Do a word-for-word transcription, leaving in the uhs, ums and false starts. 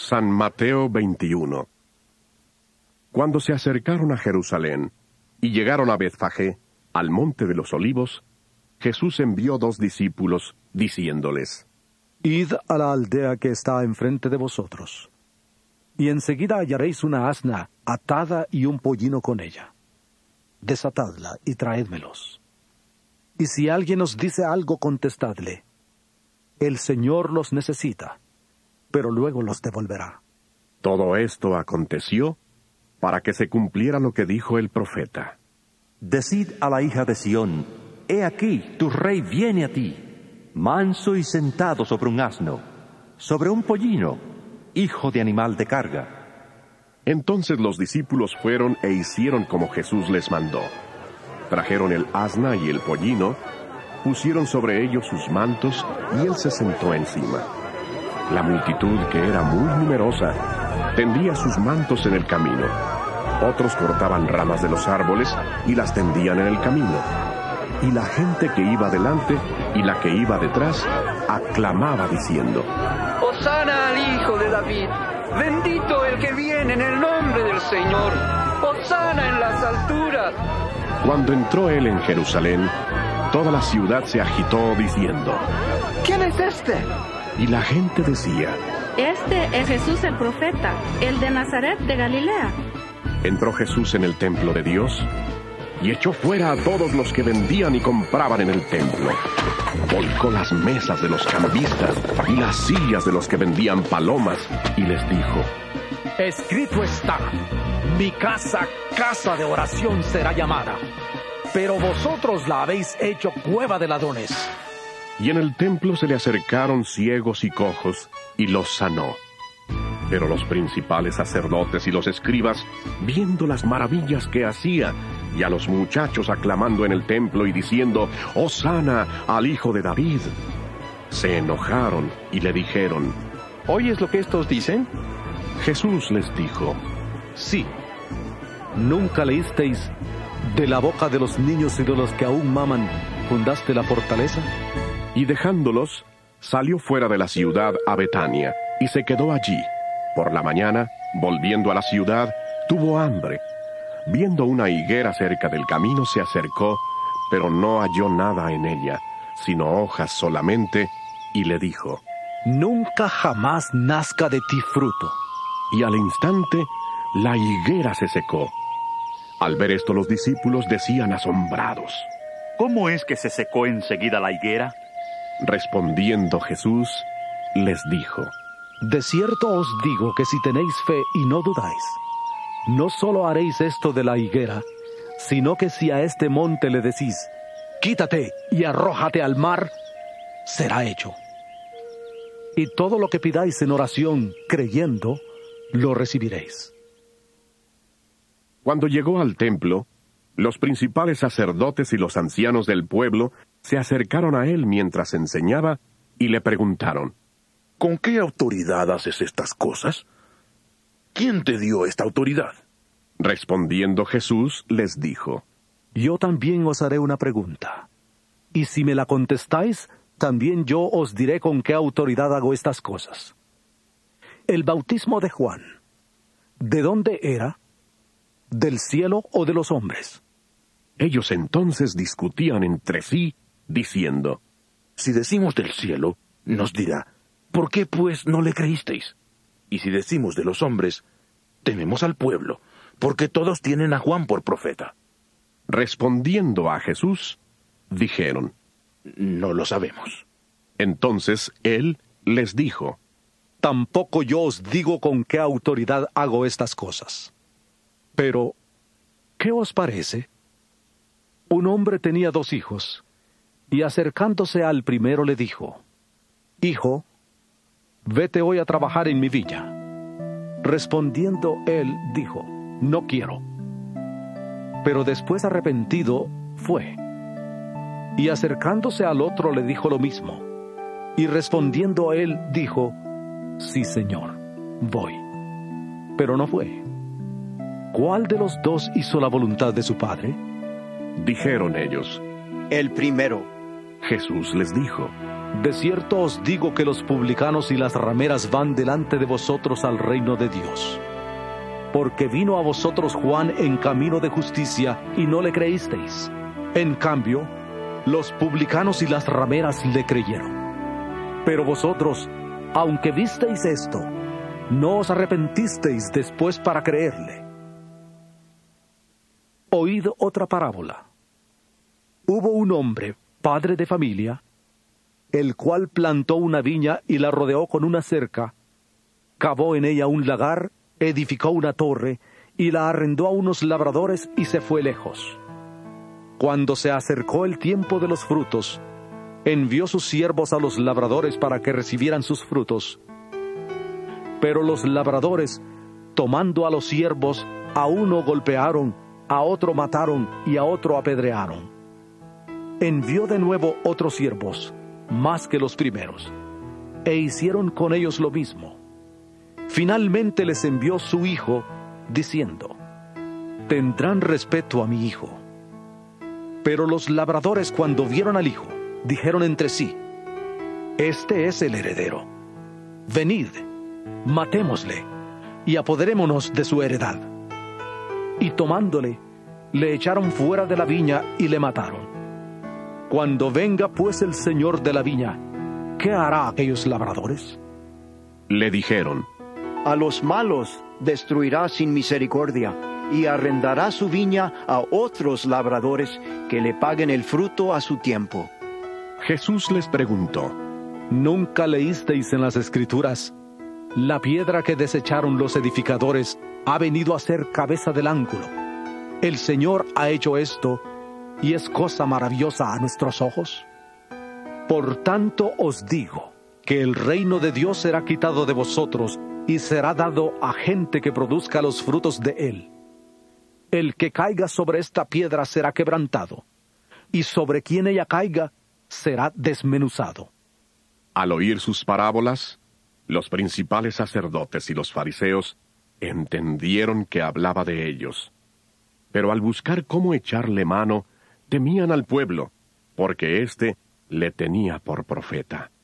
San Mateo veintiuno. Cuando se acercaron a Jerusalén y llegaron a Betfagé, al monte de los Olivos, Jesús envió dos discípulos, diciéndoles: Id a la aldea que está enfrente de vosotros, y enseguida hallaréis una asna atada y un pollino con ella. Desatadla y traédmelos. Y si alguien os dice algo, contestadle: El Señor los necesita, pero luego los devolverá. Todo esto aconteció para que se cumpliera lo que dijo el profeta. Decid a la hija de Sión: He aquí, tu rey viene a ti, manso y sentado sobre un asno, sobre un pollino, hijo de animal de carga. Entonces los discípulos fueron e hicieron como Jesús les mandó. Trajeron el asna y el pollino, pusieron sobre ellos sus mantos, y él se sentó encima. La multitud, que era muy numerosa, tendía sus mantos en el camino. Otros cortaban ramas de los árboles y las tendían en el camino. Y la gente que iba delante y la que iba detrás aclamaba diciendo: Hosana al Hijo de David, bendito el que viene en el nombre del Señor, Hosana en las alturas. Cuando entró él en Jerusalén, toda la ciudad se agitó diciendo: ¿Quién es este? Y la gente decía: Este es Jesús el profeta, el de Nazaret de Galilea. Entró Jesús en el templo de Dios y echó fuera a todos los que vendían y compraban en el templo. Volcó las mesas de los cambistas y las sillas de los que vendían palomas, y les dijo: Escrito está: Mi casa, casa de oración será llamada, pero vosotros la habéis hecho cueva de ladrones. Y en el templo se le acercaron ciegos y cojos, y los sanó. Pero los principales sacerdotes y los escribas, viendo las maravillas que hacía, y a los muchachos aclamando en el templo y diciendo: Hosana al Hijo de David, se enojaron y le dijeron: ¿Oyes lo que estos dicen? Jesús les dijo: Sí. ¿Nunca leísteis: de la boca de los niños y de los que aún maman, fundaste la fortaleza? Y dejándolos, salió fuera de la ciudad a Betania, y se quedó allí. Por la mañana, volviendo a la ciudad, tuvo hambre. Viendo una higuera cerca del camino, se acercó, pero no halló nada en ella, sino hojas solamente, y le dijo: Nunca jamás nazca de ti fruto. Y al instante, la higuera se secó. Al ver esto, los discípulos decían asombrados: ¿Cómo es que se secó enseguida la higuera? Respondiendo Jesús, les dijo: De cierto os digo que si tenéis fe y no dudáis, no solo haréis esto de la higuera, sino que si a este monte le decís: Quítate y arrójate al mar, será hecho. Y todo lo que pidáis en oración, creyendo, lo recibiréis. Cuando llegó al templo, los principales sacerdotes y los ancianos del pueblo se acercaron a él mientras enseñaba y le preguntaron: ¿Con qué autoridad haces estas cosas? ¿Quién te dio esta autoridad? Respondiendo Jesús, les dijo: Yo también os haré una pregunta, y si me la contestáis, también yo os diré con qué autoridad hago estas cosas. El bautismo de Juan, ¿de dónde era? ¿Del cielo o de los hombres? Ellos entonces discutían entre sí, diciendo: Si decimos del cielo, nos dirá: ¿por qué pues no le creísteis? Y si decimos de los hombres, tememos al pueblo, porque todos tienen a Juan por profeta. Respondiendo a Jesús, dijeron: No lo sabemos. Entonces él les dijo: Tampoco yo os digo con qué autoridad hago estas cosas. Pero, ¿qué os parece? Un hombre tenía dos hijos, y acercándose al primero le dijo: Hijo, vete hoy a trabajar en mi viña. Respondiendo él, dijo: No quiero. Pero después arrepentido, fue. Y acercándose al otro le dijo lo mismo. Y respondiendo él, dijo: Sí, Señor, voy. Pero no fue. ¿Cuál de los dos hizo la voluntad de su padre? Dijeron ellos: El primero. Jesús les dijo: De cierto os digo que los publicanos y las rameras van delante de vosotros al reino de Dios. Porque vino a vosotros Juan en camino de justicia, y no le creísteis. En cambio, los publicanos y las rameras le creyeron. Pero vosotros, aunque visteis esto, no os arrepentisteis después para creerle. Oíd otra parábola. Hubo un hombre, padre de familia, el cual plantó una viña y la rodeó con una cerca, cavó en ella un lagar, edificó una torre, y la arrendó a unos labradores y se fue lejos. Cuando se acercó el tiempo de los frutos, envió sus siervos a los labradores para que recibieran sus frutos. Pero los labradores, tomando a los siervos, a uno golpearon, a otro mataron y a otro apedrearon. Envió de nuevo otros siervos, más que los primeros, e hicieron con ellos lo mismo. Finalmente les envió su hijo, diciendo: tendrán respeto a mi hijo. Pero los labradores, cuando vieron al hijo, dijeron entre sí: este es el heredero. Venid, matémosle, y apoderémonos de su heredad. Y tomándole, le echaron fuera de la viña y le mataron. Cuando venga pues el señor de la viña, ¿qué hará a aquellos labradores? Le dijeron: a los malos destruirá sin misericordia, y arrendará su viña a otros labradores que le paguen el fruto a su tiempo. Jesús les preguntó: ¿nunca leísteis en las Escrituras: la piedra que desecharon los edificadores ha venido a ser cabeza del ángulo? El Señor ha hecho esto, y es cosa maravillosa a nuestros ojos. Por tanto os digo, que el reino de Dios será quitado de vosotros, y será dado a gente que produzca los frutos de él. El que caiga sobre esta piedra será quebrantado, y sobre quien ella caiga será desmenuzado. Al oír sus parábolas, los principales sacerdotes y los fariseos entendieron que hablaba de ellos. Pero al buscar cómo echarle mano, temían al pueblo, porque éste le tenía por profeta.